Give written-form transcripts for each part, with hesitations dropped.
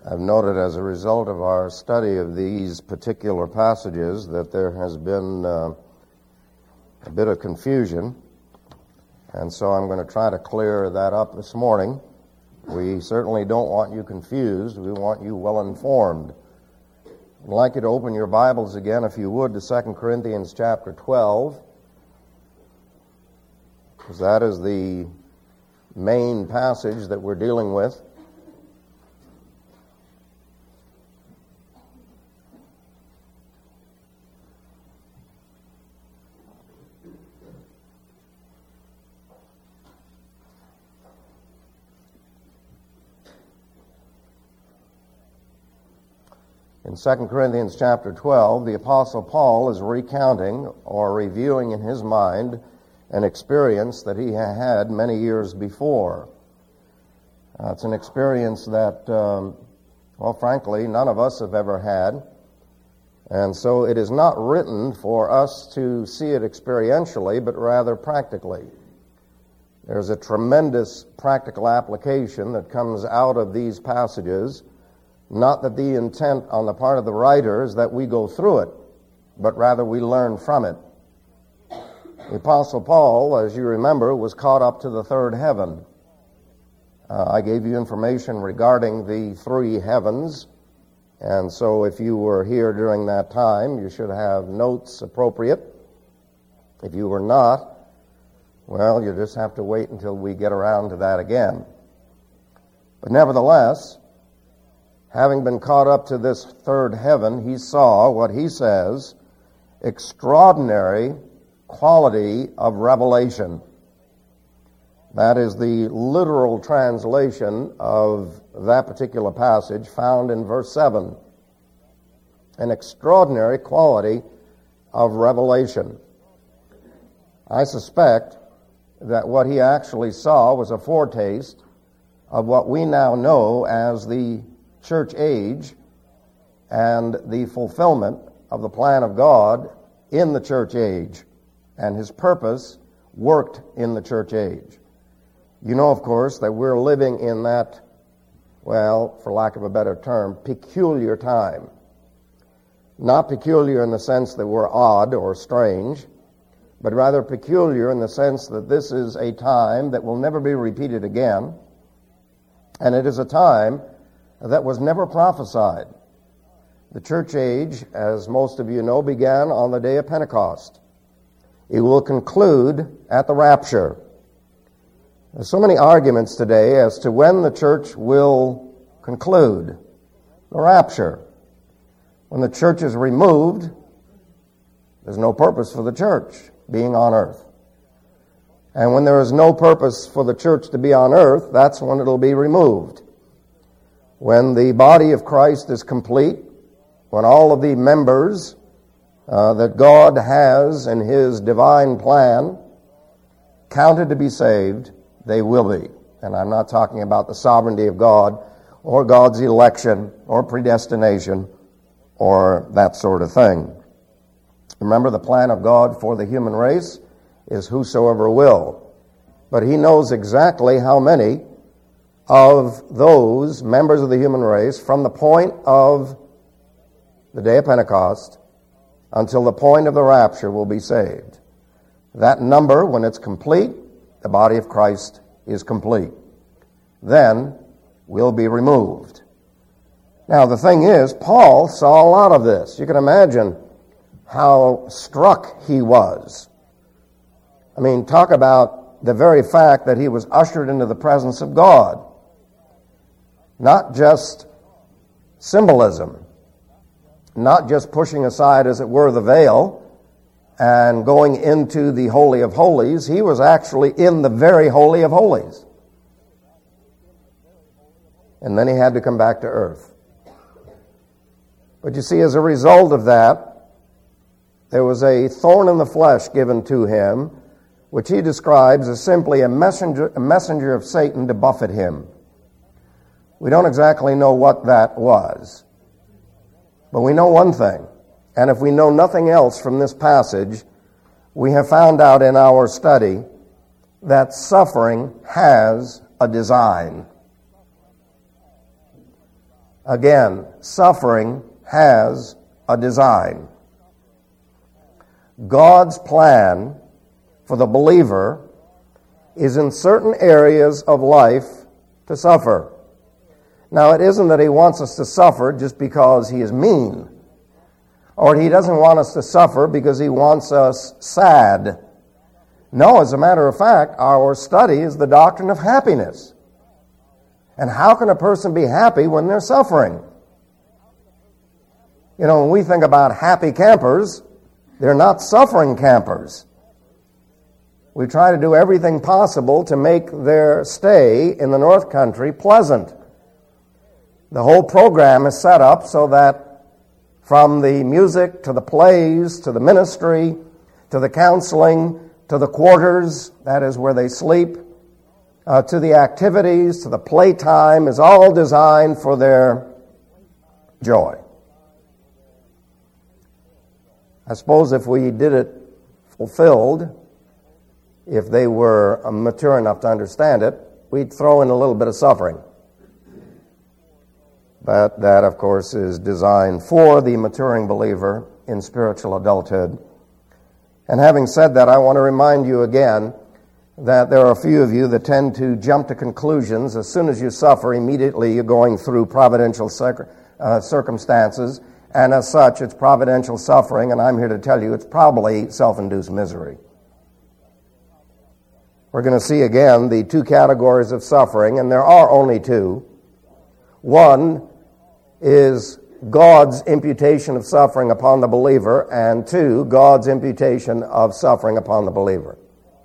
I've noted as a result of our study of these particular passages that there has been a bit of confusion, and so I'm going to try to clear that up this morning. We certainly don't want you confused. We want you well informed. I'd like you to open your Bibles again, if you would, to 2 Corinthians chapter 12, because that is the main passage that we're dealing with. In 2 Corinthians chapter 12, the Apostle Paul is recounting or reviewing in his mind an experience that he had many years before. It's an experience that, frankly, none of us have ever had. And so it is not written for us to see it experientially, but rather practically. There's a tremendous practical application that comes out of these passages. Not that the intent on the part of the writer is that we go through it, but rather we learn from it. The Apostle Paul, as you remember, was caught up to the third heaven. I gave you information regarding the three heavens, and so if you were here during that time, you should have notes appropriate. If you were not, well, you just have to wait until we get around to that again. But nevertheless, having been caught up to this third heaven, he saw what he says, extraordinary quality of revelation. That is the literal translation of that particular passage found in verse 7. An extraordinary quality of revelation. I suspect that what he actually saw was a foretaste of what we now know as the church age and the fulfillment of the plan of God in the church age, and his purpose worked in the church age. You know, of course, that we're living in that, well, for lack of a better term, peculiar time. Not peculiar in the sense that we're odd or strange, but rather peculiar in the sense that this is a time that will never be repeated again, and it is a time that was never prophesied. The church age, as most of you know, began on the day of Pentecost. It will conclude at the rapture. There's so many arguments today as to when the church will conclude. The rapture. When the church is removed, there's no purpose for the church being on earth. And when there is no purpose for the church to be on earth, that's when it'll be removed. When the body of Christ is complete, when all of the members that God has in his divine plan counted to be saved, they will be. And I'm not talking about the sovereignty of God or God's election or predestination or that sort of thing. Remember, the plan of God for the human race is whosoever will. But he knows exactly how many of those members of the human race from the point of the day of Pentecost until the point of the rapture will be saved. That number, when it's complete, the body of Christ is complete. Then will be removed. Now the thing is, Paul saw a lot of this. You can imagine how struck he was. I mean, talk about the very fact that he was ushered into the presence of God. Not just symbolism, not just pushing aside, as it were, the veil and going into the Holy of Holies. He was actually in the very Holy of Holies. And then he had to come back to earth. But you see, as a result of that, there was a thorn in the flesh given to him, which he describes as simply a messenger of Satan to buffet him. We don't exactly know what that was. But we know one thing, and if we know nothing else from this passage, we have found out in our study that suffering has a design. Again, suffering has a design. God's plan for the believer is in certain areas of life to suffer. Now, it isn't that he wants us to suffer just because he is mean, or he doesn't want us to suffer because he wants us sad. No, as a matter of fact, our study is the doctrine of happiness. And how can a person be happy when they're suffering? You know, when we think about happy campers, they're not suffering campers. We try to do everything possible to make their stay in the North Country pleasant. The whole program is set up so that from the music to the plays to the ministry to the counseling to the quarters, that is where they sleep, to the activities, to the playtime, is all designed for their joy. I suppose if we did it fulfilled, if they were mature enough to understand it, we'd throw in a little bit of suffering. But that, of course, is designed for the maturing believer in spiritual adulthood. And having said that, I want to remind you again that there are a few of you that tend to jump to conclusions. As soon as you suffer, immediately you're going through providential circumstances, and as such, it's providential suffering, and I'm here to tell you it's probably self-induced misery. We're going to see again the two categories of suffering, and there are only two. One is God's imputation of suffering upon the believer, and two, God's imputation of suffering upon the believer.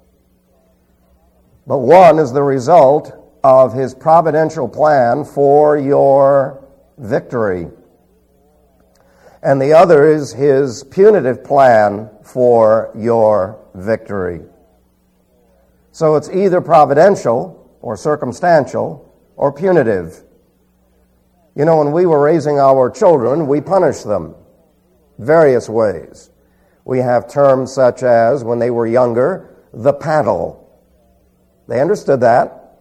But one is the result of his providential plan for your victory, and the other is his punitive plan for your victory. So it's either providential or circumstantial or punitive. You know, when we were raising our children, we punished them various ways. We have terms such as, when they were younger, the paddle. They understood that.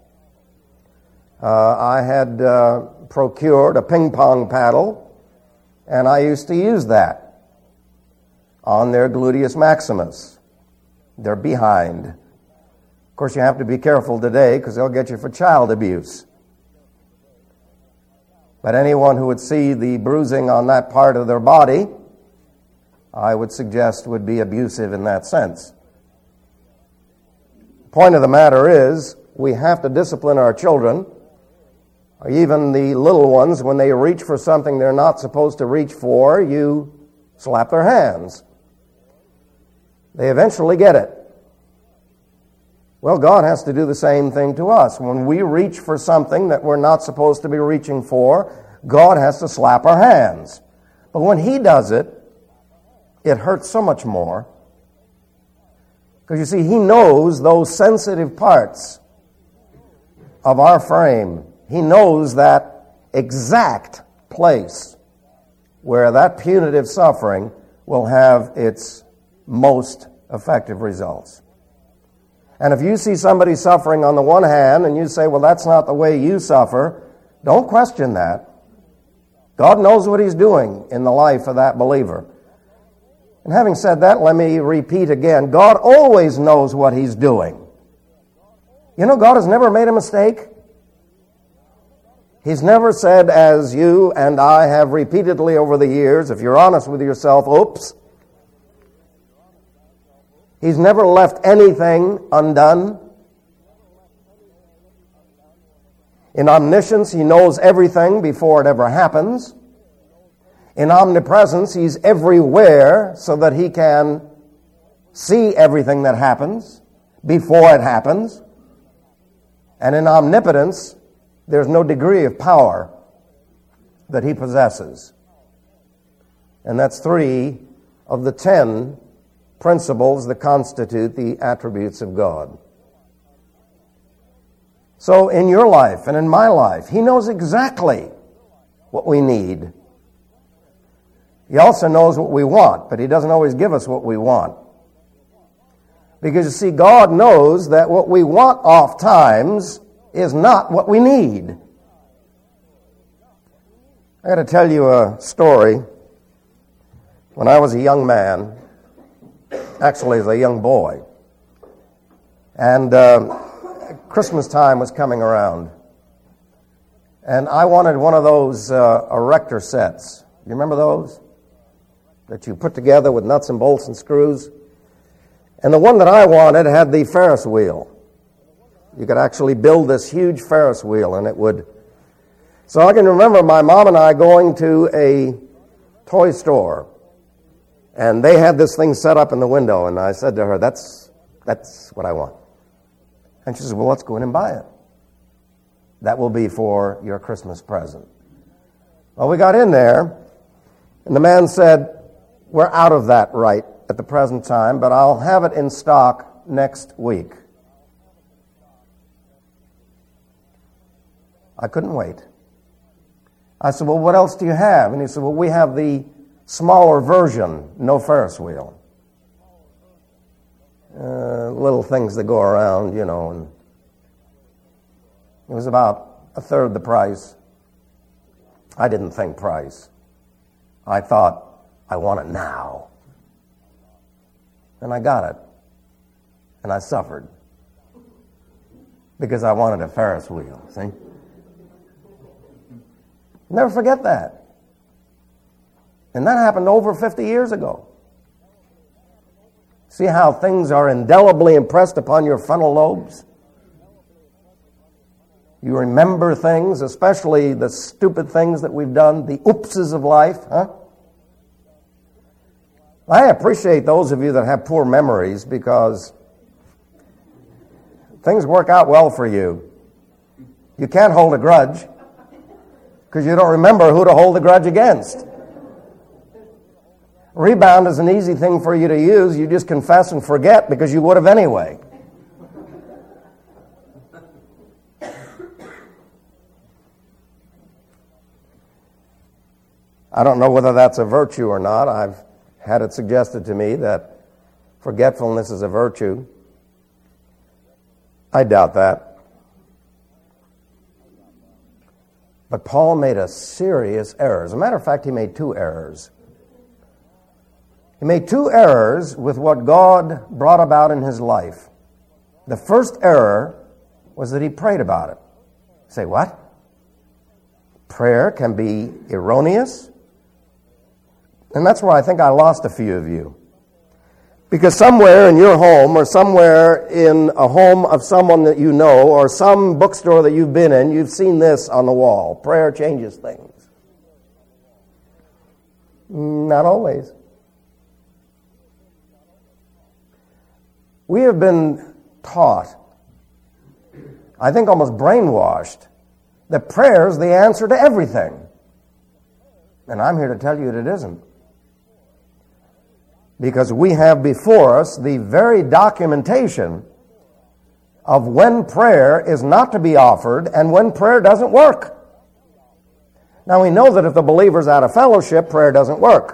I had procured a ping pong paddle, and I used to use that on their gluteus maximus, their behind. Of course, you have to be careful today because they'll get you for child abuse. But anyone who would see the bruising on that part of their body, I would suggest would be abusive in that sense. The point of the matter is, we have to discipline our children, or even the little ones, when they reach for something they're not supposed to reach for, you slap their hands. They eventually get it. Well, God has to do the same thing to us. When we reach for something that we're not supposed to be reaching for, God has to slap our hands. But when He does it, it hurts so much more. Because you see, He knows those sensitive parts of our frame. He knows that exact place where that punitive suffering will have its most effective results. And if you see somebody suffering on the one hand and you say, well, that's not the way you suffer, don't question that. God knows what He's doing in the life of that believer. And having said that, let me repeat again, God always knows what He's doing. You know, God has never made a mistake. He's never said, as you and I have repeatedly over the years, if you're honest with yourself, oops. He's never left anything undone. In omniscience, He knows everything before it ever happens. In omnipresence, He's everywhere so that He can see everything that happens before it happens. And in omnipotence, there's no degree of power that He possesses. And that's 3 of the 10 principles that constitute the attributes of God. So in your life and in my life, He knows exactly what we need. He also knows what we want, but He doesn't always give us what we want. Because you see, God knows that what we want oft times is not what we need. I got to tell you a story. When I was a young man, actually as a young boy, and Christmas time was coming around, and I wanted one of those erector sets. You remember those? That you put together with nuts and bolts and screws? And the one that I wanted had the Ferris wheel. You could actually build this huge Ferris wheel, and it would... So I can remember my mom and I going to a toy store, and they had this thing set up in the window, and I said to her, that's what I want. And she said, well, let's go in and buy it. That will be for your Christmas present. Well, we got in there, and the man said, we're out of that right at the present time, but I'll have it in stock next week. I couldn't wait. I said, well, what else do you have? And he said, well, we have the smaller version, no Ferris wheel. Little things that go around, you know. And it was about a third the price. I didn't think price. I thought, I want it now. And I got it. And I suffered. Because I wanted a Ferris wheel, see? Never forget that. And that happened over 50 years ago. See how things are indelibly impressed upon your frontal lobes? You remember things, especially the stupid things that we've done, the oopses of life, huh? I appreciate those of you that have poor memories because things work out well for you. You can't hold a grudge because you don't remember who to hold the grudge against. Rebound is an easy thing for you to use. You just confess and forget because you would have anyway. I don't know whether that's a virtue or not. I've had it suggested to me that forgetfulness is a virtue. I doubt that. But Paul made a serious error. As a matter of fact, he made two errors. He made two errors with what God brought about in his life. The first error was that he prayed about it. Say, what? Prayer can be erroneous? And that's where I think I lost a few of you. Because somewhere in your home or somewhere in a home of someone that you know or some bookstore that you've been in, you've seen this on the wall. Prayer changes things. Not always. We have been taught, I think almost brainwashed, that prayer is the answer to everything. And I'm here to tell you that it isn't. Because we have before us the very documentation of when prayer is not to be offered and when prayer doesn't work. Now we know that if the believer's out of fellowship, prayer doesn't work.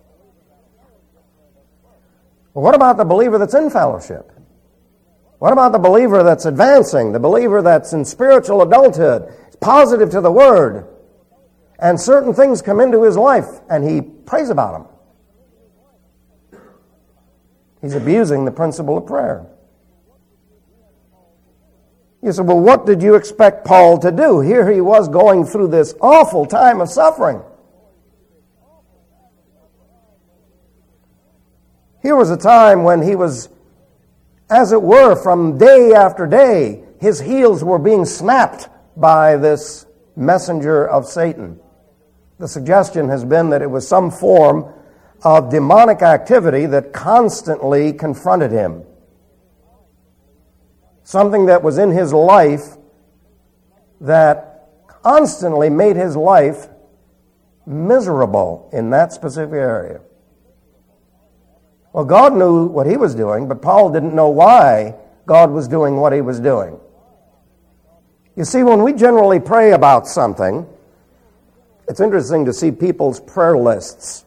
But what about the believer that's in fellowship? What about the believer that's advancing, the believer that's in spiritual adulthood, positive to the Word, and certain things come into his life and he prays about them? He's abusing the principle of prayer. You say, well, what did you expect Paul to do? Here he was going through this awful time of suffering. Here was a time when he was, as it were, from day after day, his heels were being snapped by this messenger of Satan. The suggestion has been that it was some form of demonic activity that constantly confronted him. Something that was in his life that constantly made his life miserable in that specific area. Well, God knew what he was doing, but Paul didn't know why God was doing what he was doing. You see, when we generally pray about something, it's interesting to see people's prayer lists.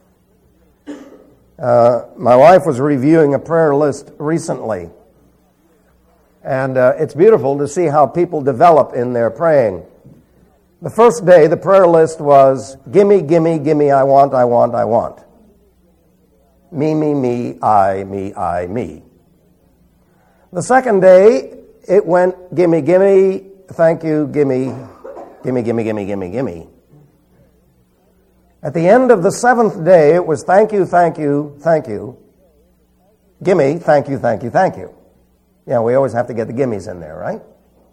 My wife was reviewing a prayer list recently, and it's beautiful to see how people develop in their praying. The first day, the prayer list was, gimme, gimme, gimme, I want, I want, I want. Me, me, me, I, me. The second day, it went, gimme, gimme, thank you, gimme, gimme, gimme, gimme, gimme, gimme. At the end of the seventh day, it was thank you, thank you, thank you. Gimme, thank you, thank you, thank you. Yeah, we always have to get the gimmes in there, right?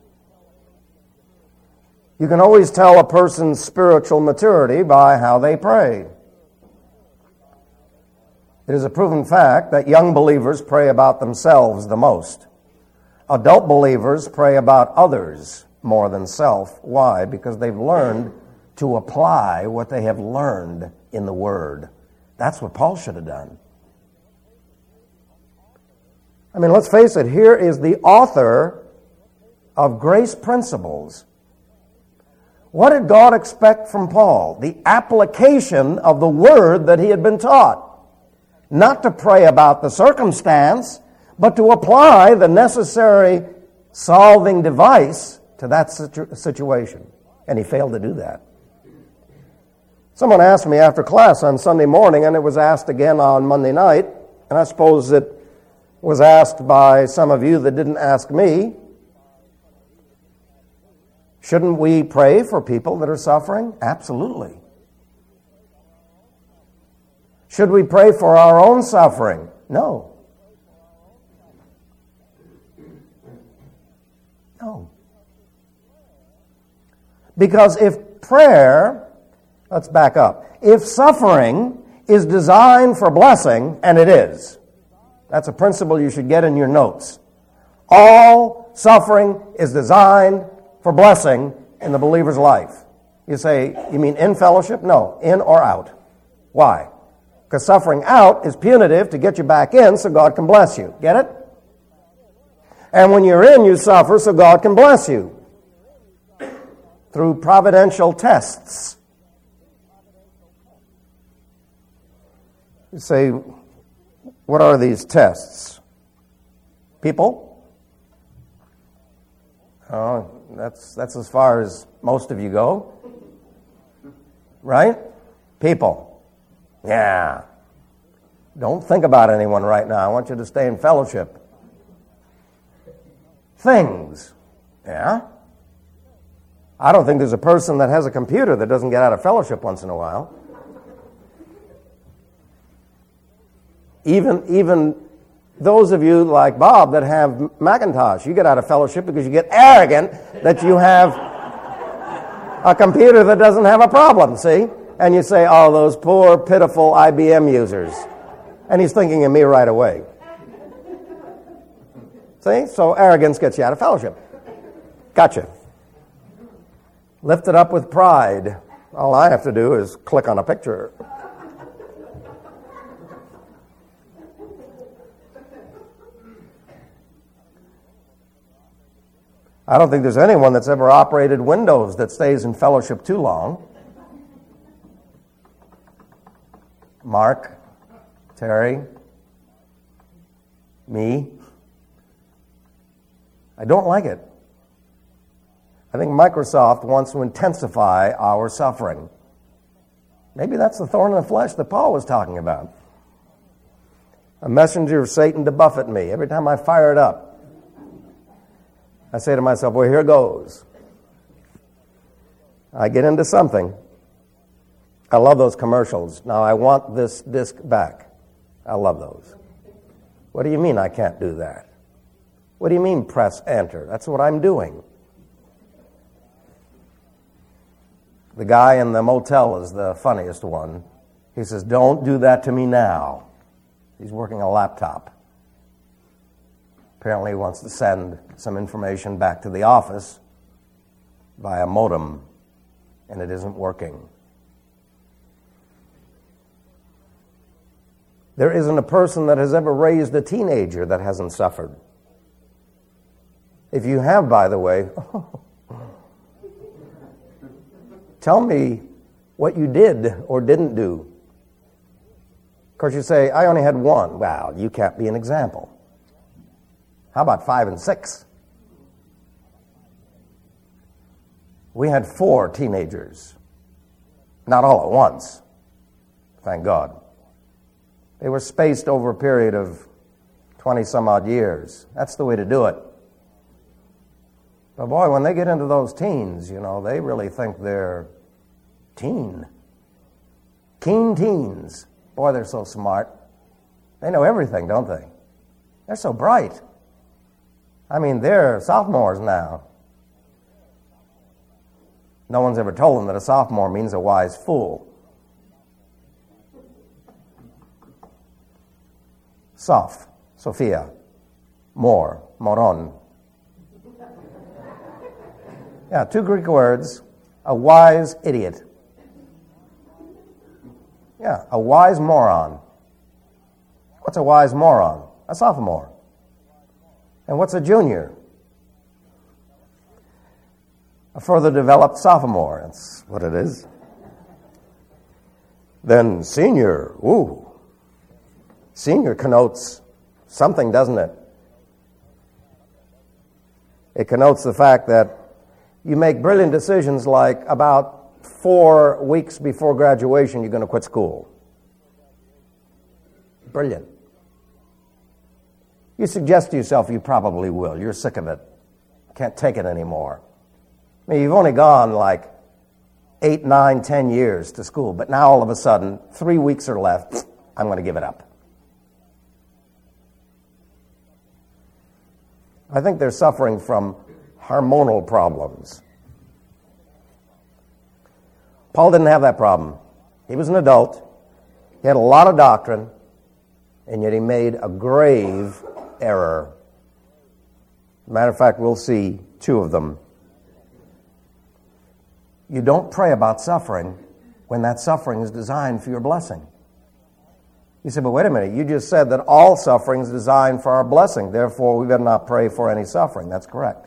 You can always tell a person's spiritual maturity by how they pray. It is a proven fact that young believers pray about themselves the most. Adult believers pray about others more than self. Why? Because they've learned to apply what they have learned in the Word. That's what Paul should have done. I mean, let's face it, here is the author of grace principles. What did God expect from Paul? The application of the Word that he had been taught. Not to pray about the circumstance, but to apply the necessary solving device to that situation. And he failed to do that. Someone asked me after class on Sunday morning, and it was asked again on Monday night, and I suppose it was asked by some of you that didn't ask me, shouldn't we pray for people that are suffering? Absolutely. Should we pray for our own suffering? No. No. Because if prayer, let's back up, if suffering is designed for blessing, and it is, that's a principle you should get in your notes. All suffering is designed for blessing in the believer's life. You say, you mean in fellowship? No, in or out. Why? Because suffering out is punitive to get you back in so God can bless you. Get it? And when you're in, you suffer so God can bless you. Through providential tests. You say, what are these tests? People? Oh, that's as far as most of you go. Right? People. Yeah. Don't think about anyone right now. I want you to stay in fellowship. Things. Yeah. I don't think there's a person that has a computer that doesn't get out of fellowship once in a while. Even those of you like Bob that have Macintosh, you get out of fellowship because you get arrogant that you have a computer that doesn't have a problem, see? And you say, oh, those poor, pitiful IBM users. And he's thinking of me right away. See? So arrogance gets you out of fellowship. Gotcha. Lift it up with pride. All I have to do is click on a picture. I don't think there's anyone that's ever operated Windows that stays in fellowship too long. Mark, Terry, me. I don't like it. I think Microsoft wants to intensify our suffering. Maybe that's the thorn in the flesh that Paul was talking about. A messenger of Satan to buffet me. Every time I fire it up, I say to myself, well, here goes. I get into something. I love those commercials. Now, I want this disc back. I love those. What do you mean I can't do that? What do you mean press enter? That's what I'm doing. The guy in the motel is the funniest one. He says, don't do that to me now. He's working a laptop. Apparently he wants to send some information back to the office via modem, and it isn't working. There isn't a person that has ever raised a teenager that hasn't suffered. If you have, by the way, tell me what you did or didn't do. Of course, you say, I only had one. Well, you can't be an example. How about 5 and 6? We had 4 teenagers. Not all at once, thank God. They were spaced over a period of 20-some-odd years. That's the way to do it. But boy, when they get into those teens, they really think they're keen teens. Boy, they're so smart. They know everything, don't they? They're so bright. I mean, they're sophomores now. No one's ever told them that a sophomore means a wise fool. Soph, Sophia, mor, moron. Yeah, 2 Greek words, a wise idiot. Yeah, a wise moron. What's a wise moron? A sophomore. And what's a junior? A further developed sophomore. That's what it is. Then senior. Ooh. Senior connotes something, doesn't it? It connotes the fact that you make brilliant decisions like about 4 weeks before graduation, you're going to quit school. Brilliant. You suggest to yourself you probably will. You're sick of it. Can't take it anymore. I mean, you've only gone like 8, 9, 10 years to school, but now all of a sudden, 3 weeks are left. I'm going to give it up. I think they're suffering from hormonal problems. Paul didn't have that problem. He was an adult. He had a lot of doctrine, and yet he made a grave error. Matter of fact, we'll see 2 of them. You don't pray about suffering when that suffering is designed for your blessing. You say, but wait a minute, you just said that all suffering is designed for our blessing, therefore we better not pray for any suffering. That's correct.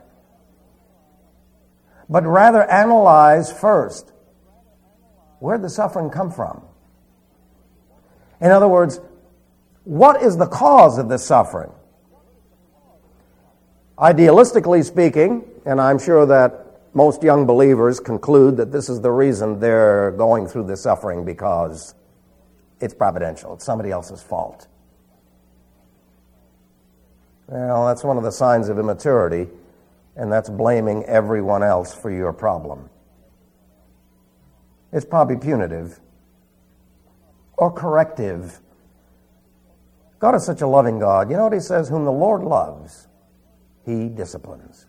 But rather analyze first, where did the suffering come from? In other words, what is the cause of this suffering? Idealistically speaking, and I'm sure that most young believers conclude that this is the reason they're going through this suffering, because it's providential. It's somebody else's fault. Well, that's one of the signs of immaturity, and that's blaming everyone else for your problem. It's probably punitive or corrective. God is such a loving God. You know what he says? Whom the Lord loves, he disciplines.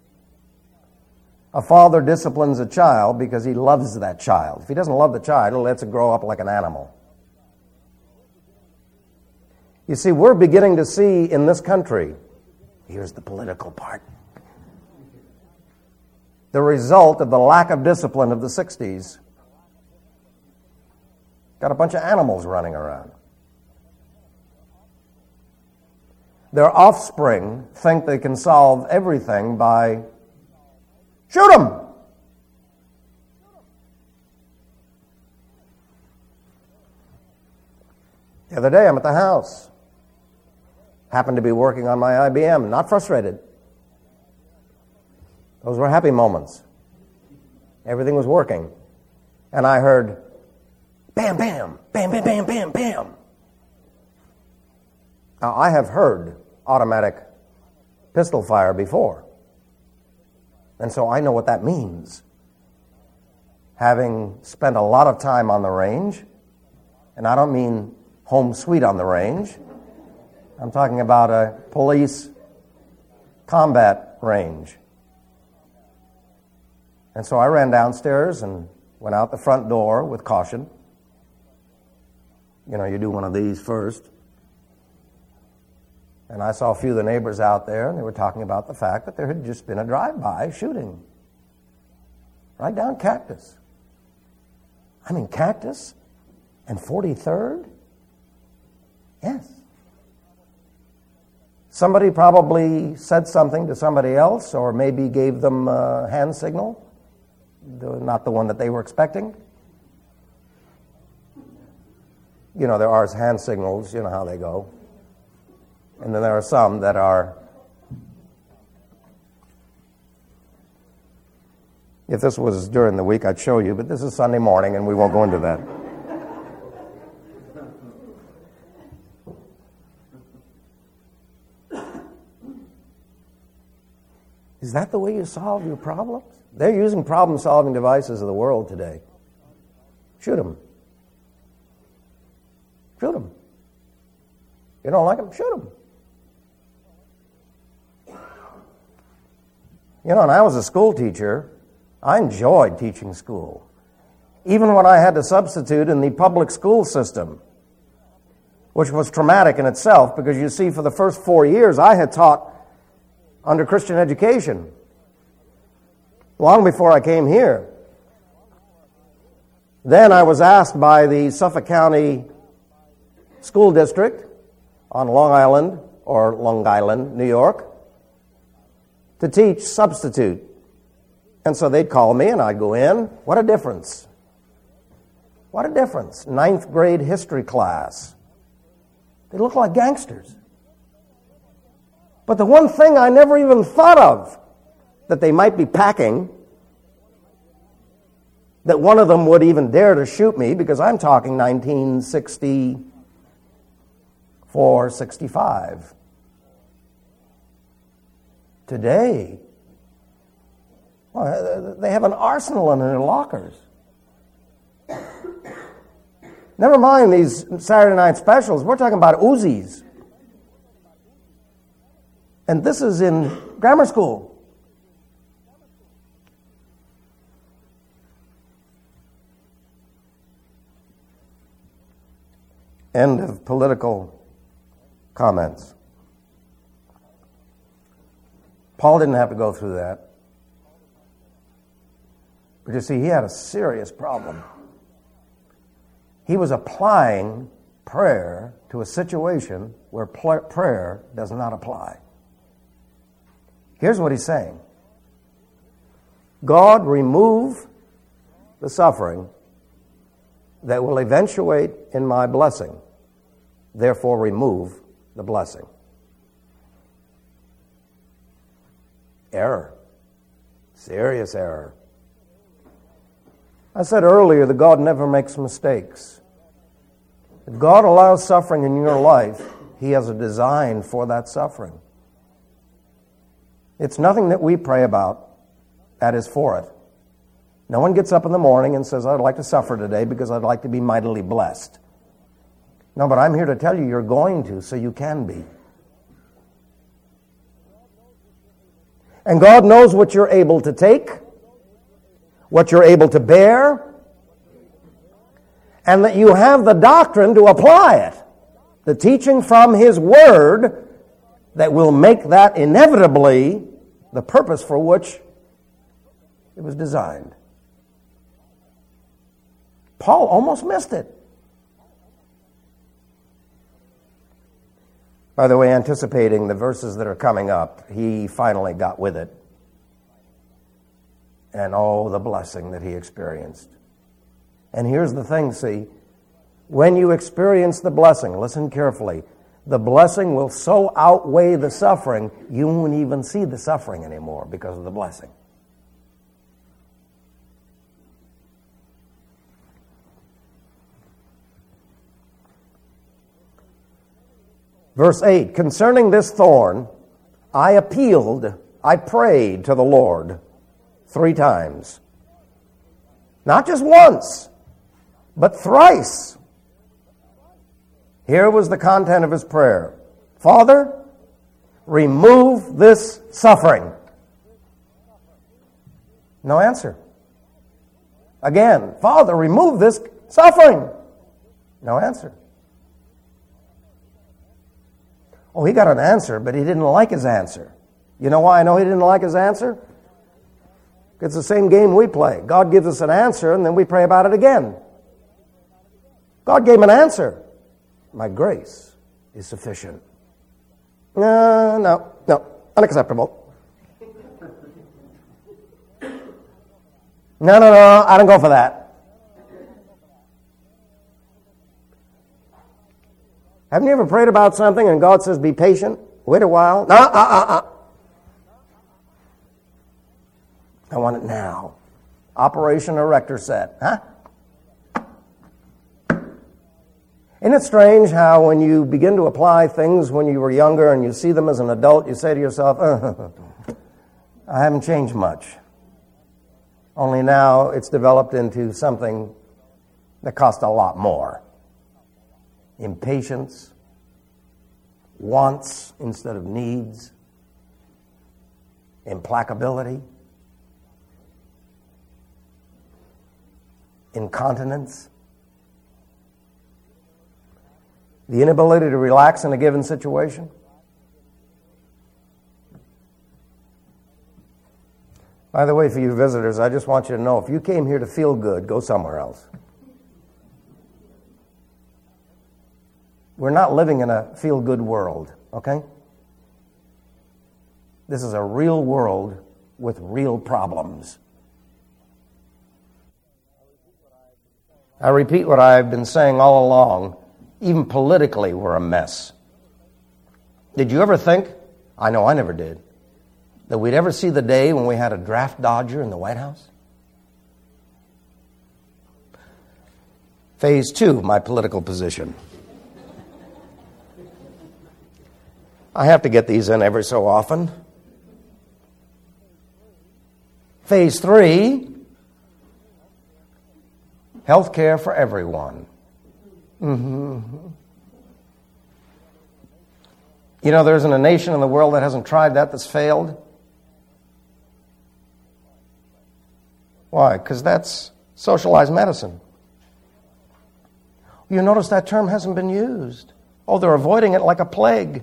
A father disciplines a child because he loves that child. If he doesn't love the child, he lets it grow up like an animal. You see, we're beginning to see in this country, here's the political part, the result of the lack of discipline of the 60s. Got a bunch of animals running around. Their offspring think they can solve everything by shoot them. The other day, I'm at the house. Happened to be working on my IBM, not frustrated. Those were happy moments. Everything was working. And I heard, bam, bam, bam, bam, bam, bam, bam. Now, I have heard automatic pistol fire before. And so I know what that means. Having spent a lot of time on the range, and I don't mean home sweet on the range, I'm talking about a police combat range. And so I ran downstairs and went out the front door with caution. You know, you do one of these first. And I saw a few of the neighbors out there, and they were talking about the fact that there had just been a drive-by shooting right down Cactus. I mean, Cactus and 43rd? Yes. Somebody probably said something to somebody else, or maybe gave them a hand signal, not the one that they were expecting. You know, there are hand signals, you know how they go. And then there are some that are If this was during the week, I'd show you, but this is Sunday morning, and we won't go into that. Is that the way you solve your problems? They're using problem-solving devices of the world today. Shoot them. Shoot them. You don't like them? Shoot them. You know, when I was a school teacher, I enjoyed teaching school. Even when I had to substitute in the public school system, which was traumatic in itself, because you see, for the first 4 years, I had taught under Christian education, long before I came here. Then I was asked by the Suffolk County School District on Long Island, New York, to teach substitute. And so they'd call me and I'd go in. What a difference. What a difference. 9th grade history class. They look like gangsters. But the one thing I never even thought of that they might be packing, that one of them would even dare to shoot me, because I'm talking 1964, 65. Today, well, they have an arsenal in their lockers. Never mind these Saturday night specials. We're talking about Uzis. And this is in grammar school. End of political comments. Paul didn't have to go through that. But you see, he had a serious problem. He was applying prayer to a situation where prayer does not apply. Here's what he's saying. God, remove the suffering that will eventuate in my blessing. Therefore, remove the blessing. Error. Serious error. I said earlier that God never makes mistakes. If God allows suffering in your life, He has a design for that suffering. It's nothing that we pray about that is for it. No one gets up in the morning and says, I'd like to suffer today because I'd like to be mightily blessed. No, but I'm here to tell you you're going to, so you can be. And God knows what you're able to take, what you're able to bear, and that you have the doctrine to apply it. The teaching from His Word that will make that inevitably the purpose for which it was designed. Paul almost missed it. By the way, anticipating the verses that are coming up, he finally got with it. And oh, the blessing that he experienced. And here's the thing, see, when you experience the blessing, listen carefully, the blessing will so outweigh the suffering, you won't even see the suffering anymore because of the blessing. Verse 8, concerning this thorn, I prayed to the Lord 3 times. Not just once, but thrice. Here was the content of his prayer. Father, remove this suffering. No answer. Again, Father, remove this suffering. No answer. Oh, he got an answer, but he didn't like his answer. You know why I know he didn't like his answer? It's the same game we play. God gives us an answer, and then we pray about it again. God gave him an answer. My grace is sufficient. No, unacceptable. No, I don't go for that. Haven't you ever prayed about something and God says, be patient, wait a while? I want it now. Operation Erector Set. Huh? Isn't it strange how when you begin to apply things when you were younger and you see them as an adult, you say to yourself, I haven't changed much. Only now it's developed into something that costs a lot more. Impatience, wants instead of needs, implacability, incontinence, the inability to relax in a given situation. By the way, for you visitors, I just want you to know, if you came here to feel good, go somewhere else. We're not living in a feel-good world, okay? This is a real world with real problems. I repeat what I've been saying all along. Even politically, we're a mess. Did you ever think, I know I never did, that we'd ever see the day when we had a draft dodger in the White House? Phase 2, my political position. I have to get these in every so often. Phase 3, health care for everyone. Mm-hmm. You know, there isn't a nation in the world that hasn't tried that that's failed. Why? Because that's socialized medicine. You notice that term hasn't been used. Oh, they're avoiding it like a plague.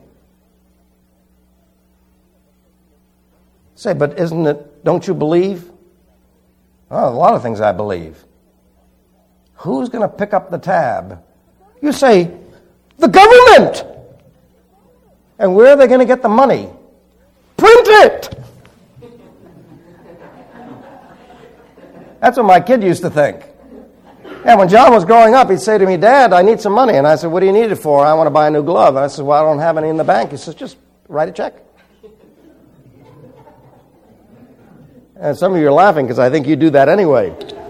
Say, but isn't it, don't you believe? Oh, a lot of things I believe. Who's going to pick up the tab? You say, the government! And where are they going to get the money? Print it! That's what my kid used to think. And when John was growing up, he'd say to me, Dad, I need some money. And I said, what do you need it for? I want to buy a new glove. And I said, well, I don't have any in the bank. He says, just write a check. And some of you are laughing because I think you do that anyway.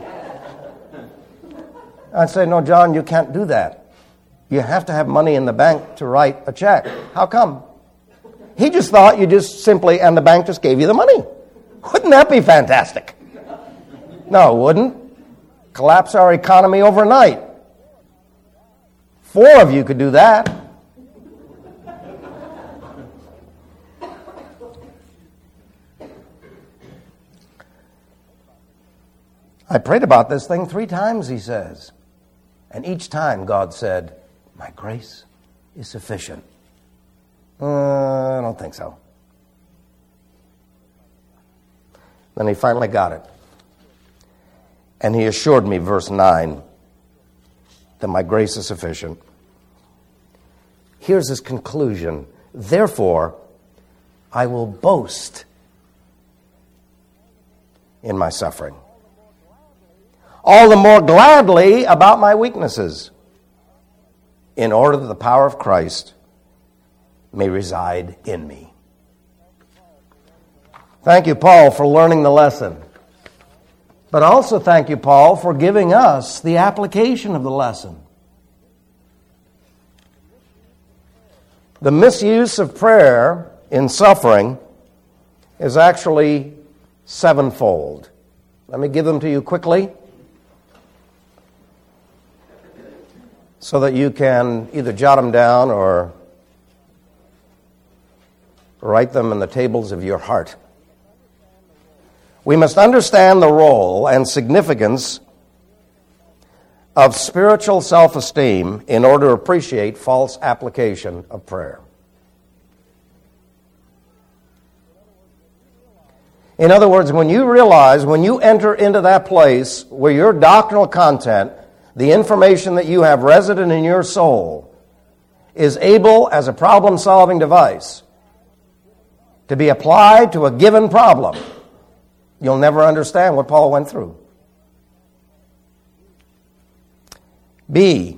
I'd say, no, John, you can't do that. You have to have money in the bank to write a check. How come? He just thought you just simply, and the bank just gave you the money. Wouldn't that be fantastic? No, it wouldn't. Collapse our economy overnight. 4 of you could do that. I prayed about this thing 3 times, he says. And each time God said, my grace is sufficient. I don't think so. Then he finally got it. And he assured me, verse 9, that my grace is sufficient. Here's his conclusion. Therefore, I will boast in my suffering. All the more gladly about my weaknesses, in order that the power of Christ may reside in me. Thank you, Paul, for learning the lesson. But also thank you, Paul, for giving us the application of the lesson. The misuse of prayer in suffering is actually 7-fold. Let me give them to you quickly, so that you can either jot them down or write them in the tables of your heart. We must understand the role and significance of spiritual self-esteem in order to appreciate false application of prayer. In other words, when you realize, when you enter into that place where your doctrinal content, the information that you have resident in your soul, is able, as a problem-solving device, to be applied to a given problem, you'll never understand what Paul went through. B,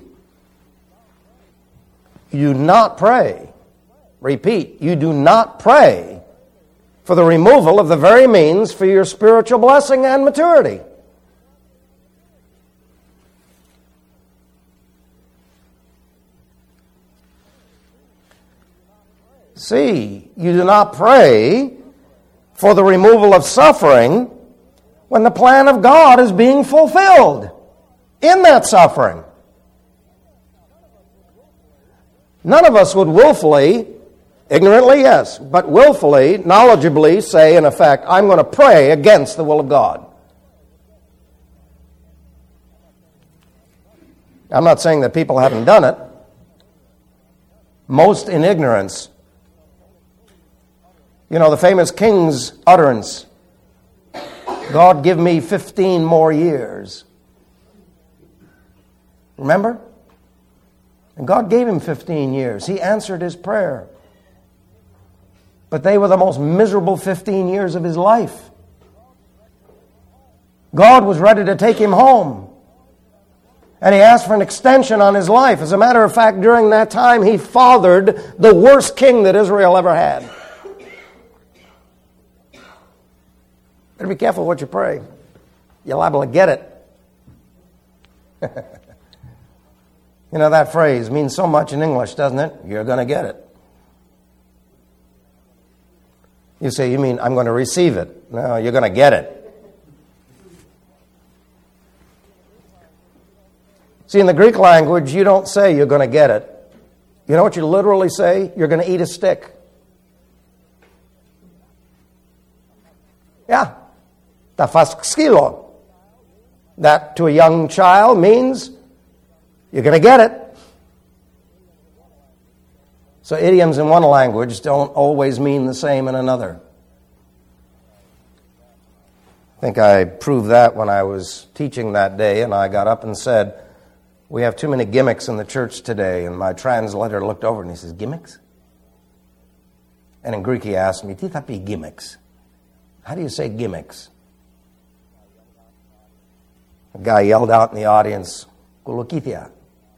you do not pray. Repeat, you do not pray for the removal of the very means for your spiritual blessing and maturity. See, you do not pray for the removal of suffering when the plan of God is being fulfilled in that suffering. None of us would willfully, ignorantly, yes, but willfully, knowledgeably say, in effect, I'm going to pray against the will of God. I'm not saying that people haven't done it. Most in ignorance. You know, the famous king's utterance, God, give me 15 more years. Remember? And God gave him 15 years. He answered his prayer. But they were the most miserable 15 years of his life. God was ready to take him home. And he asked for an extension on his life. As a matter of fact, during that time, he fathered the worst king that Israel ever had. Better be careful what you pray. You're liable to get it. You know, that phrase means so much in English, doesn't it? You're going to get it. You say, you mean I'm going to receive it? No, you're going to get it. See, in the Greek language, you don't say you're going to get it. You know what you literally say? You're going to eat a stick. Yeah. Ta fas skilo. That to a young child means you're going to get it. So idioms in one language don't always mean the same in another. I think I proved that when I was teaching that day, and I got up and said, we have too many gimmicks in the church today. And my translator looked over and he says, gimmicks? And in Greek he asked me, τι θα πει gimmicks? How do you say gimmicks? A guy yelled out in the audience, kouloukithia,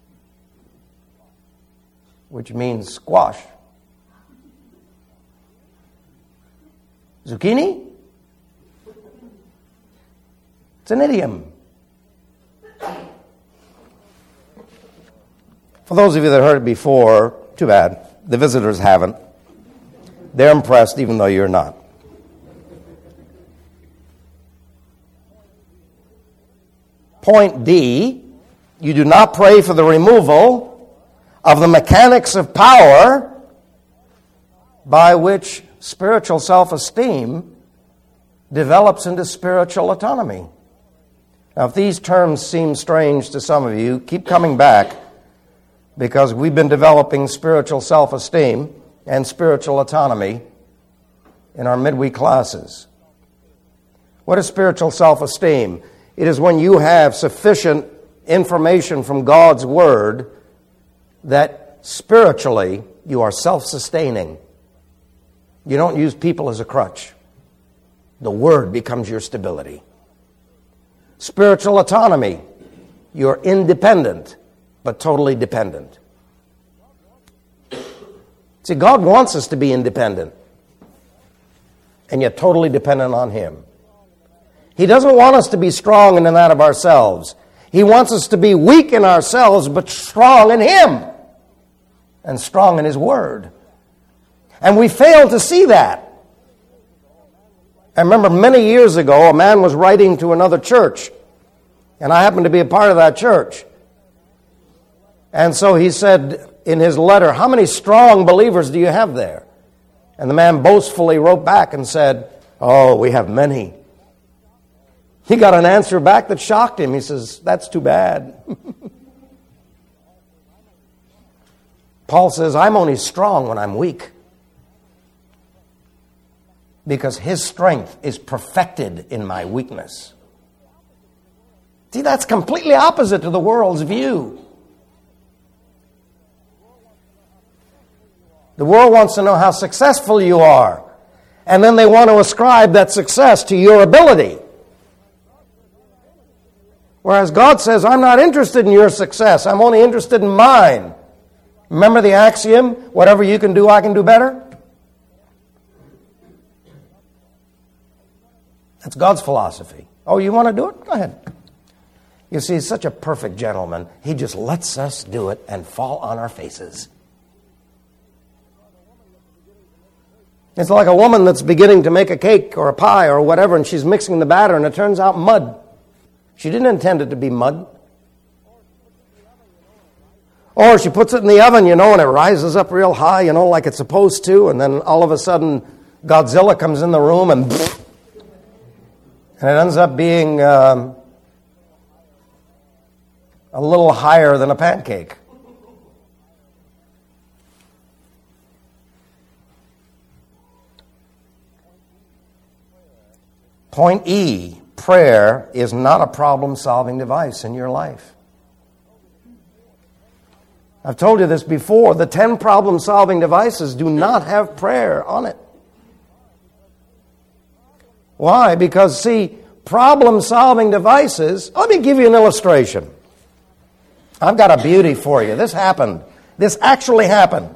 which means squash. Zucchini? It's an idiom. For those of you that heard it before, too bad. The visitors haven't. They're impressed even though you're not. Point D, you do not pray for the removal of the mechanics of power by which spiritual self-esteem develops into spiritual autonomy. Now, if these terms seem strange to some of you, keep coming back, because we've been developing spiritual self-esteem and spiritual autonomy in our midweek classes. What is spiritual self-esteem? It is when you have sufficient information from God's Word that spiritually you are self-sustaining. You don't use people as a crutch. The Word becomes your stability. Spiritual autonomy. You're independent, but totally dependent. See, God wants us to be independent, and yet totally dependent on Him. He doesn't want us to be strong in and out of ourselves. He wants us to be weak in ourselves, but strong in Him, and strong in His Word. And we fail to see that. I remember many years ago, a man was writing to another church, and I happened to be a part of that church. And so he said in his letter, how many strong believers do you have there? And the man boastfully wrote back and said, oh, we have many. He got an answer back that shocked him. He says, that's too bad. Paul says, I'm only strong when I'm weak, because His strength is perfected in my weakness. See, that's completely opposite to the world's view. The world wants to know how successful you are, and then they want to ascribe that success to your ability. Whereas God says, I'm not interested in your success, I'm only interested in mine. Remember the axiom, whatever you can do, I can do better? That's God's philosophy. Oh, you want to do it? Go ahead. You see, he's such a perfect gentleman. He just lets us do it and fall on our faces. It's like a woman that's beginning to make a cake or a pie or whatever, and she's mixing the batter, and it turns out mud. She didn't intend it to be mud. Or she puts it in the oven, and it rises up real high, like it's supposed to, and then all of a sudden Godzilla comes in the room, and it ends up being a little higher than a pancake. Point E, prayer is not a problem-solving device in your life. I've told you this before. The 10 problem-solving devices do not have prayer on it. Why? Because, see, problem-solving devices... Let me give you an illustration. I've got a beauty for you. This happened. This actually happened.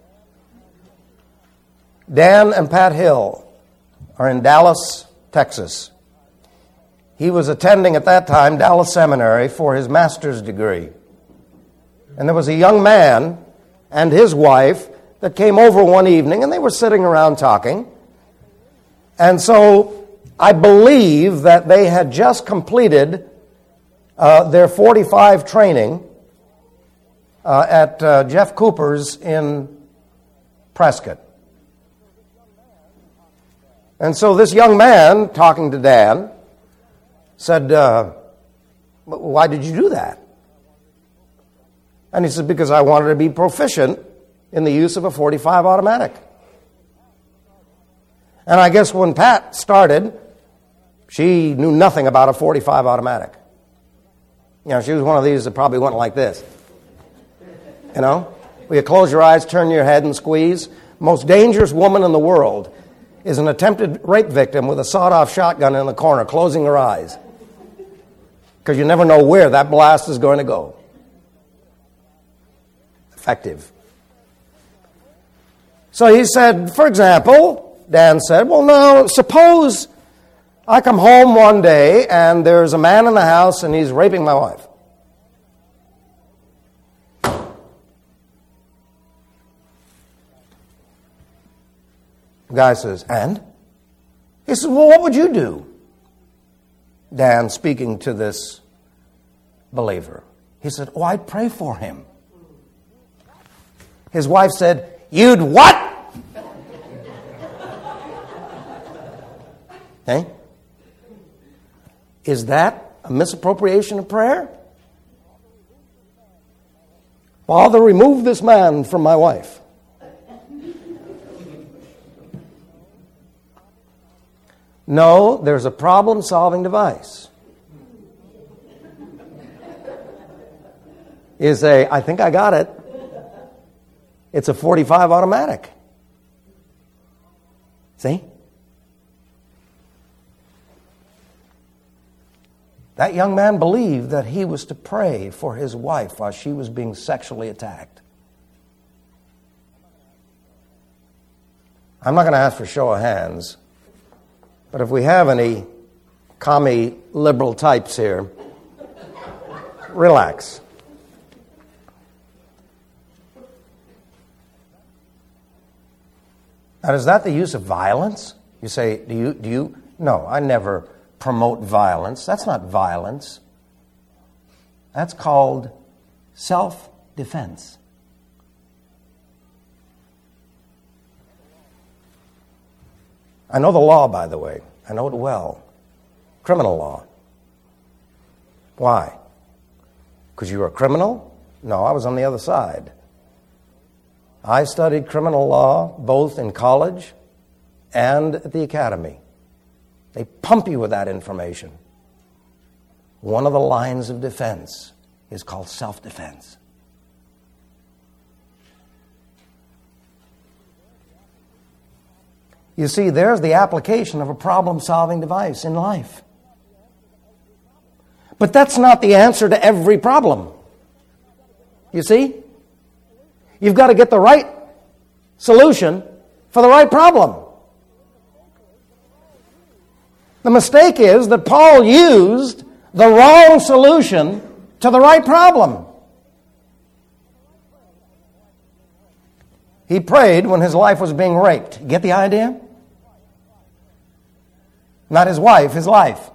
Dan and Pat Hill are in Dallas, Texas. He was attending at that time Dallas Seminary for his master's degree. And there was a young man and his wife that came over one evening, and they were sitting around talking. And so I believe that they had just completed their 45 training at Jeff Cooper's in Prescott. And so this young man, talking to Dan, said, why did you do that? And he said, because I wanted to be proficient in the use of a .45 automatic. And I guess when Pat started, she knew nothing about a .45 automatic. She was one of these that probably went like this. Where you close your eyes, turn your head, and squeeze. Most dangerous woman in the world is an attempted rape victim with a sawed-off shotgun in the corner, closing her eyes. Because you never know where that blast is going to go. Effective. So he said, for example, Dan said, well, now, suppose I come home one day and there's a man in the house and he's raping my wife. The guy says, and? He says, well, what would you do? Dan, speaking to this believer, he said, oh, I'd pray for him. His wife said, you'd what? Okay? Is that a misappropriation of prayer? Father, remove this man from my wife. No, there's a problem-solving device. You say, I think I got it. It's a .45 automatic. See? That young man believed that he was to pray for his wife while she was being sexually attacked. I'm not going to ask for show of hands, but if we have any commie liberal types here, relax. Now, is that the use of violence? You say, do you? No, I never promote violence. That's not violence. That's called self-defense. I know the law, by the way. I know it well. Criminal law. Why? Because you were a criminal? No, I was on the other side. I studied criminal law both in college and at the academy. They pump you with that information. One of the lines of defense is called self-defense. You see, there's the application of a problem-solving device in life. But that's not the answer to every problem. You see? You've got to get the right solution for the right problem. The mistake is that Paul used the wrong solution to the right problem. He prayed when his life was being raped. Get the idea? Not his wife, his life.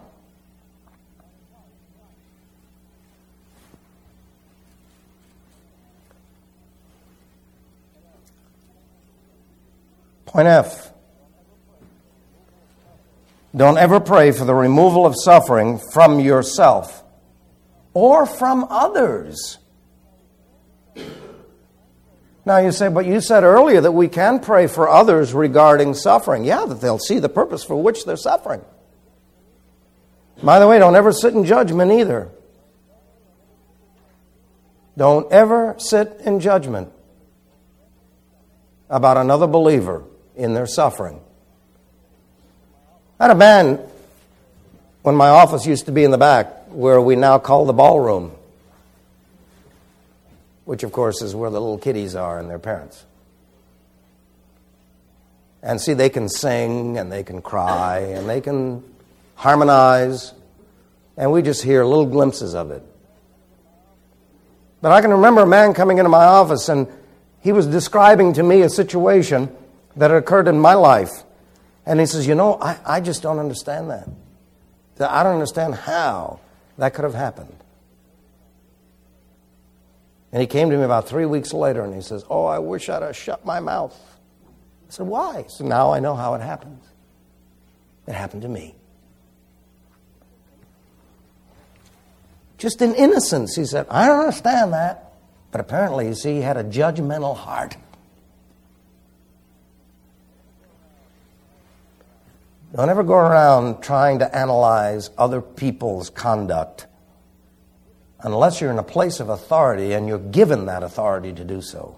Point F. Don't ever pray for the removal of suffering from yourself or from others. Now you say, but you said earlier that we can pray for others regarding suffering. Yeah, that they'll see the purpose for which they're suffering. By the way, don't ever sit in judgment either. Don't ever sit in judgment about another believer in their suffering. I had a man when my office used to be in the back, where we now call the ballroom, which of course is where the little kiddies are and their parents. And see, they can sing and they can cry and they can harmonize, and we just hear little glimpses of it. But I can remember a man coming into my office, and he was describing to me a situation that had occurred in my life. And he says, I just don't understand that. I don't understand how that could have happened. And he came to me about 3 weeks later, and he says, I wish I'd have shut my mouth. I said, why? So now I know how it happens. It happened to me. Just in innocence, he said, I don't understand that. But apparently, you see, he had a judgmental heart. Don't ever go around trying to analyze other people's conduct unless you're in a place of authority and you're given that authority to do so.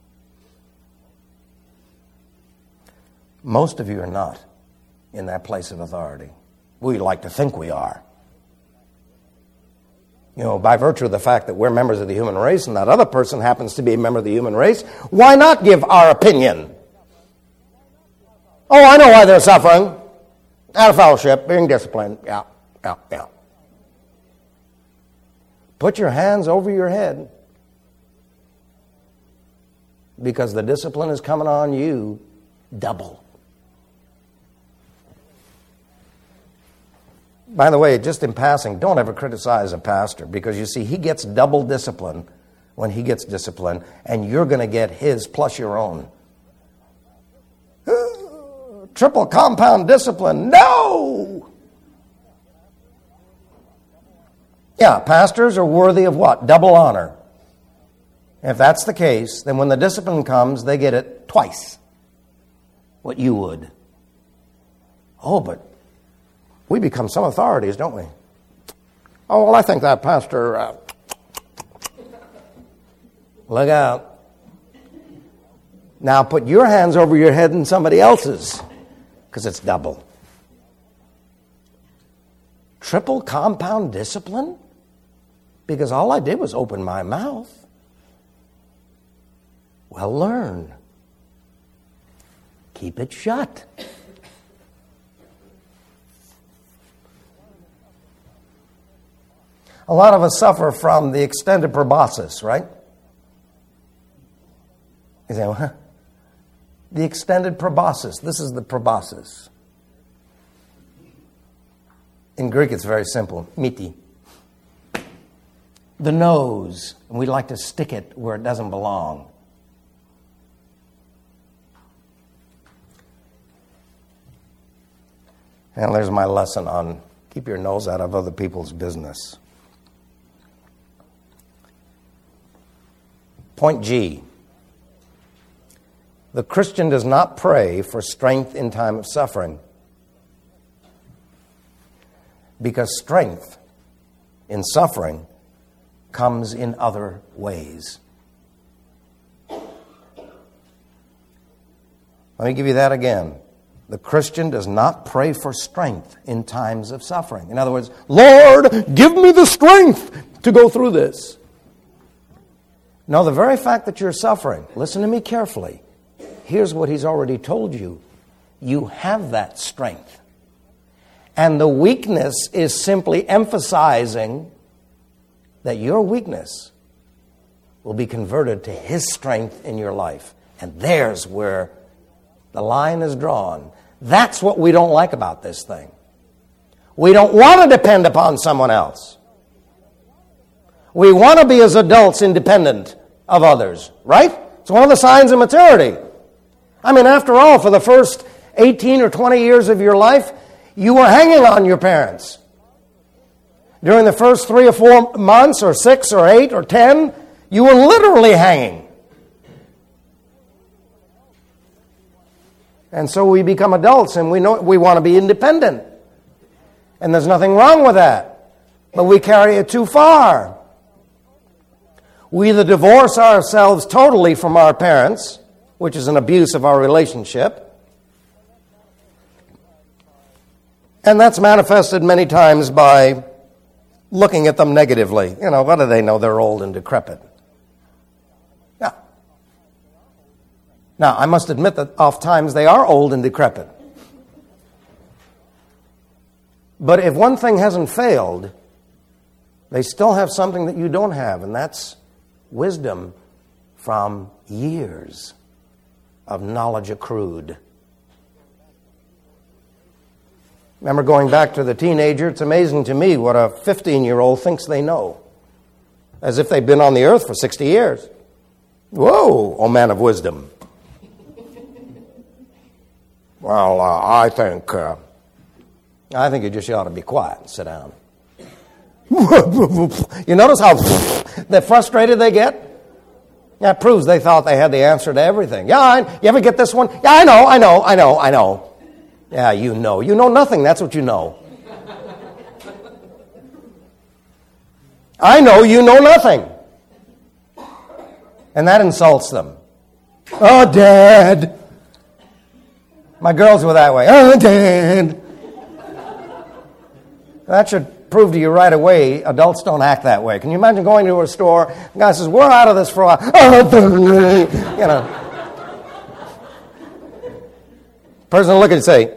Most of you are not in that place of authority. We like to think we are. By virtue of the fact that we're members of the human race and that other person happens to be a member of the human race, why not give our opinion? I know why they're suffering. Out of fellowship, being disciplined. Yeah. Put your hands over your head, because the discipline is coming on you double. By the way, just in passing, don't ever criticize a pastor, because you see, he gets double discipline when he gets discipline, and you're going to get his plus your own. Triple compound discipline. No! Yeah, pastors are worthy of what? Double honor. If that's the case, then when the discipline comes, they get it twice what you would. But we become some authorities, don't we? I think that pastor... Look out. Now put your hands over your head and somebody else's, because it's double. Triple compound discipline? Because all I did was open my mouth. Well, learn. Keep it shut. A lot of us suffer from the extended proboscis, right? You say, well, the extended proboscis. This is the proboscis. In Greek, it's very simple. Miti. The nose. And we like to stick it where it doesn't belong. And there's my lesson on keep your nose out of other people's business. Point G. The Christian does not pray for strength in time of suffering, because strength in suffering comes in other ways. Let me give you that again. The Christian does not pray for strength in times of suffering. In other words, Lord, give me the strength to go through this. No, the very fact that you're suffering, listen to me carefully. Here's what he's already told you. You have that strength. And the weakness is simply emphasizing that your weakness will be converted to his strength in your life. And there's where the line is drawn. That's what we don't like about this thing. We don't want to depend upon someone else. We want to be, as adults, independent of others, right? It's one of the signs of maturity. I mean, after all, for the first 18 or 20 years of your life, you were hanging on your parents. During the first 3 or 4 months, or 6 or 8 or 10, you were literally hanging. And so we become adults and we know we want to be independent. And there's nothing wrong with that. But we carry it too far. We either divorce ourselves totally from our parents, which is an abuse of our relationship, and that's manifested many times by looking at them negatively. You know, what do they know? They're old and decrepit. Yeah. Now, I must admit that oft times they are old and decrepit. But if one thing hasn't failed, they still have something that you don't have, and that's wisdom from years of knowledge accrued. Remember going back to the teenager, it's amazing to me what a 15-year-old thinks they know, as if they've been on the earth for 60 years. Whoa, oh man of wisdom. Well, I think you just ought to be quiet and sit down. You notice how they're frustrated they get? That proves they thought they had the answer to everything. Yeah, you ever get this one? Yeah, I know. Yeah, you know. You know nothing, that's what you know. I know you know nothing. And that insults them. Oh, Dad. My girls were that way. Oh, Dad. That should prove to you right away, adults don't act that way. Can you imagine going to a store, the guy says, we're out of this for a while. You know. Person will look and say,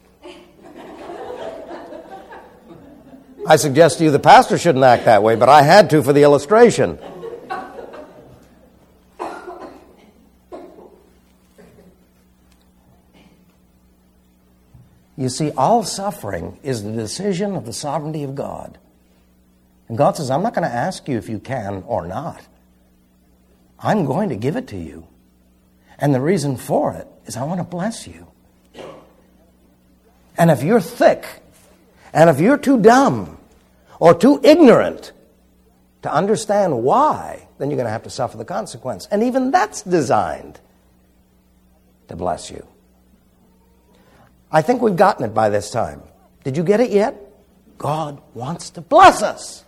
I suggest to you the pastor shouldn't act that way, but I had to for the illustration. You see, all suffering is the decision of the sovereignty of God. And God says, I'm not going to ask you if you can or not. I'm going to give it to you. And the reason for it is I want to bless you. And if you're thick, and if you're too dumb or too ignorant to understand why, then you're going to have to suffer the consequence. And even that's designed to bless you. I think we've gotten it by this time. Did you get it yet? God wants to bless us.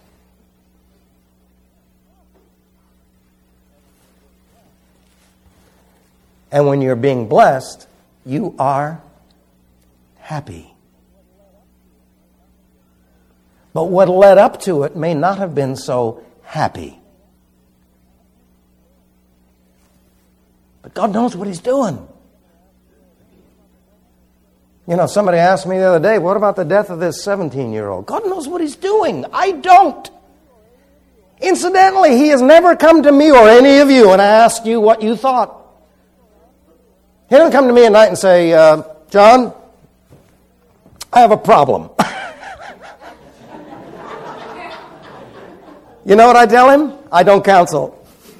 And when you're being blessed, you are happy. But what led up to it may not have been so happy. But God knows what He's doing. You know, somebody asked me the other day, what about the death of this 17-year-old? God knows what He's doing. I don't. Incidentally, He has never come to me or any of you and asked you what you thought. He doesn't come to me at night and say, John, I have a problem. You know what I tell him? I don't counsel.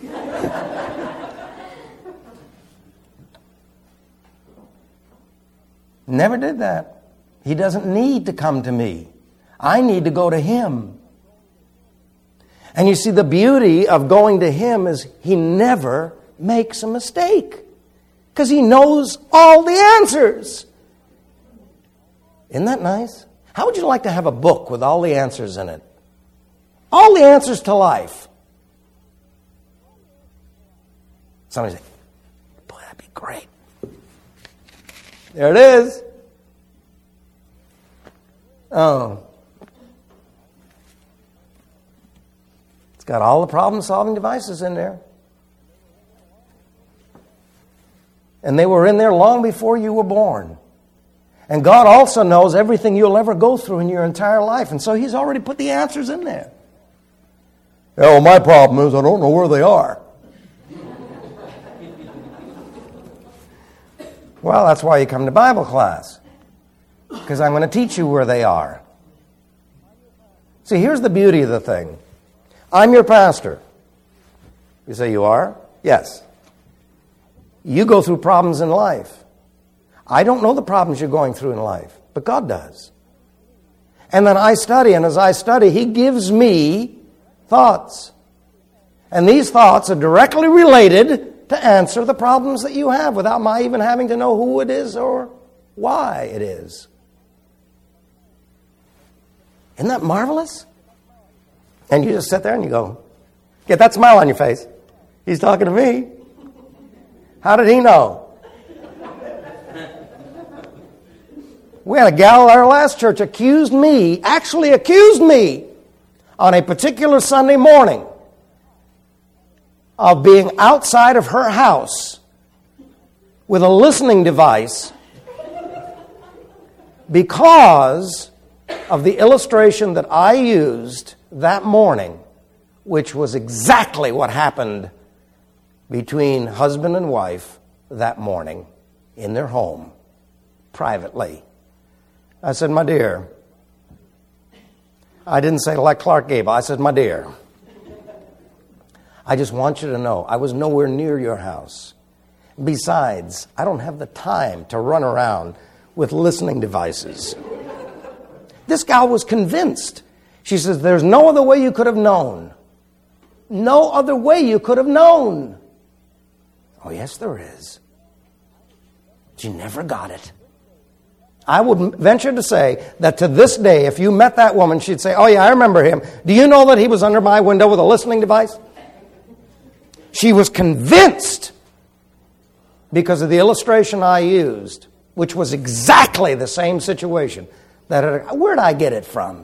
Never did that. He doesn't need to come to me. I need to go to Him. And you see, the beauty of going to Him is He never makes a mistake. Because He knows all the answers. Isn't that nice? How would you like to have a book with all the answers in it? All the answers to life. Somebody say, boy, that'd be great. There it is. Oh. It's got all the problem-solving devices in there. And they were in there long before you were born. And God also knows everything you'll ever go through in your entire life. And so He's already put the answers in there. Oh, my problem is I don't know where they are. Well, that's why you come to Bible class, because I'm going to teach you where they are. See, here's the beauty of the thing. I'm your pastor. You say, you are? Yes. You go through problems in life. I don't know the problems you're going through in life, but God does. And then I study, and as I study, He gives me thoughts. And these thoughts are directly related to answer the problems that you have without my even having to know who it is or why it is. Isn't that marvelous? And you just sit there and you go, get that smile on your face. He's talking to me. How did he know? We had a gal at our last church actually accused me on a particular Sunday morning of being outside of her house with a listening device because of the illustration that I used that morning, which was exactly what happened between husband and wife that morning in their home, privately. I said, my dear, I didn't say like Clark Gable, I said, my dear, I just want you to know I was nowhere near your house. Besides, I don't have the time to run around with listening devices. This gal was convinced. She says, there's no other way you could have known. No other way you could have known. Oh, yes, there is. But you never got it. I would venture to say that to this day, if you met that woman, she'd say, oh, yeah, I remember him. Do you know that he was under my window with a listening device? She was convinced because of the illustration I used, which was exactly the same situation. Where did I get it from?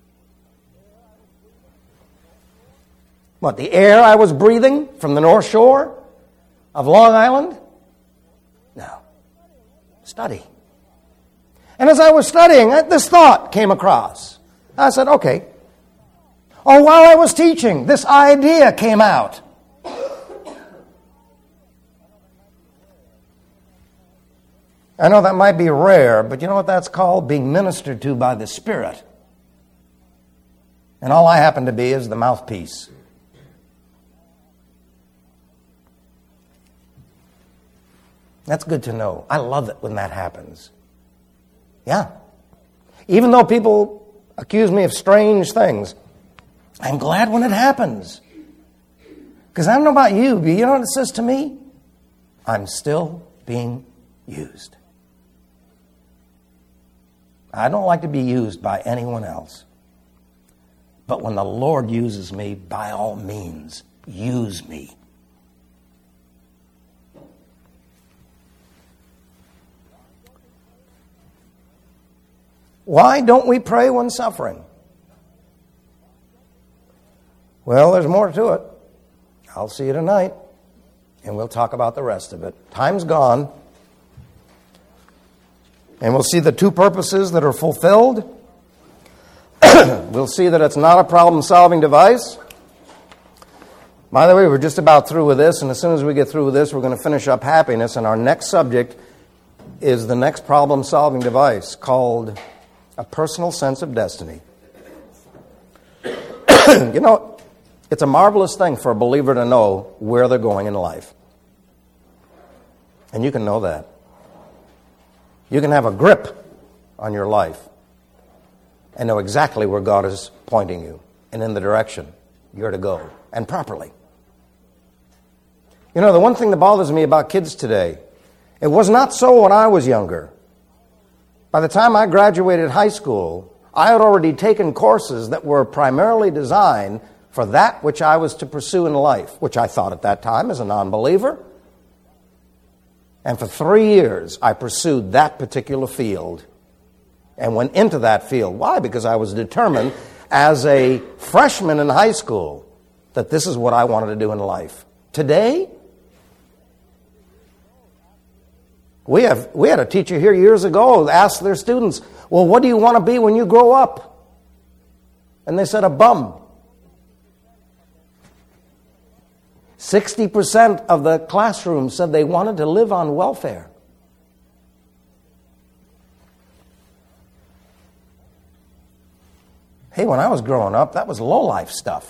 What, the air I was breathing from the North Shore of Long Island? No. Study. And as I was studying, this thought came across. I said, okay. Or while I was teaching, this idea came out. I know that might be rare, but you know what that's called? Being ministered to by the Spirit. And all I happen to be is the mouthpiece. That's good to know. I love it when that happens. Yeah. Even though people accuse me of strange things, I'm glad when it happens. Because I don't know about you, but you know what it says to me? I'm still being used. I don't like to be used by anyone else. But when the Lord uses me, by all means, use me. Why don't we pray when suffering? Well, there's more to it. I'll see you tonight, and we'll talk about the rest of it. Time's gone. And we'll see the two purposes that are fulfilled. We'll see that it's not a problem-solving device. By the way, we're just about through with this, and as soon as we get through with this, we're going to finish up happiness, and our next subject is the next problem-solving device called a personal sense of destiny. You know, it's a marvelous thing for a believer to know where they're going in life. And you can know that. You can have a grip on your life and know exactly where God is pointing you and in the direction you're to go, and properly. You know, the one thing that bothers me about kids today, it was not so when I was younger. By the time I graduated high school, I had already taken courses that were primarily designed for that which I was to pursue in life, which I thought at that time as a non-believer. And for 3 years, I pursued that particular field and went into that field. Why? Because I was determined as a freshman in high school that this is what I wanted to do in life. Today, we had a teacher here years ago ask their students, well, what do you want to be when you grow up? And they said, a bum. 60% of the classroom said they wanted to live on welfare. Hey, when I was growing up, that was low-life stuff.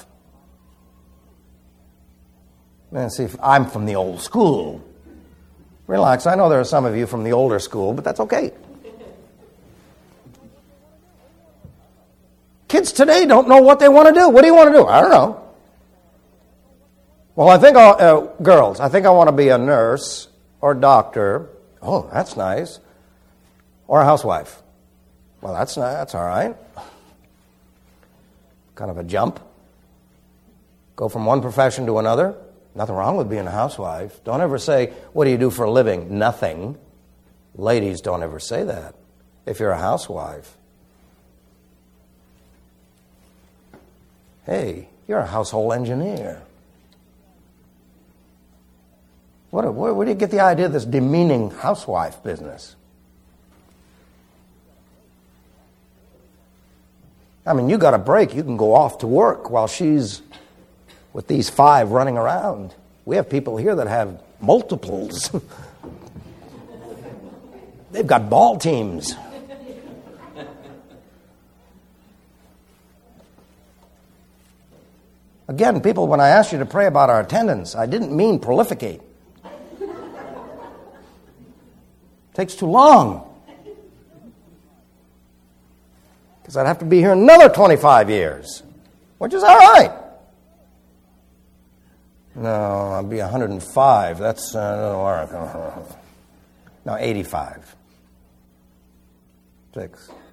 And see, if I'm from the old school. Relax, I know there are some of you from the older school, but that's okay. Kids today don't know what they want to do. What do you want to do? I don't know. Well, I think girls, I think I want to be a nurse or doctor. Oh, that's nice. Or a housewife. Well, that's all right. Kind of a jump. Go from one profession to another. Nothing wrong with being a housewife. Don't ever say, what do you do for a living? Nothing. Ladies, don't ever say that if you're a housewife. Hey, you're a household engineer. Where do you get the idea of this demeaning housewife business? I mean, you got a break. You can go off to work while she's with these 5 running around. We have people here that have multiples. They've got ball teams. Again, people, when I asked you to pray about our attendance, I didn't mean prolificate. Takes too long. Because I'd have to be here another 25 years, which is all right. No, I'll be 105. That's doesn't work. No, 85. 6.